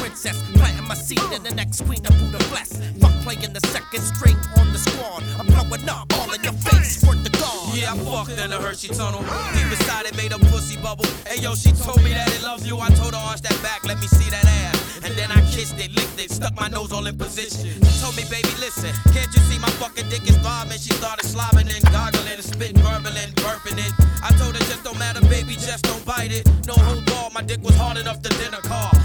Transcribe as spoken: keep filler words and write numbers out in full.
princess. Planting my seed in the next queen of Buddha bless. Fuck playing the second string on the squad. I'm blowing up all in your face. Work the guard. Yeah, I fucked in the Hershey tunnel. Deep inside it made a pussy bubble. Hey yo, she told me that it loves you. I told her arch that back, let me see that ass. And then I kissed it, licked it, stuck my nose all in position. She told me, baby, listen, can't you see my fucking dick is throbbing? She started slobbing and goggling, spitting, burbling, burping it. I told her just don't matter, baby, just don't bite it. No hold ball, my dick was hard enough to dinner car.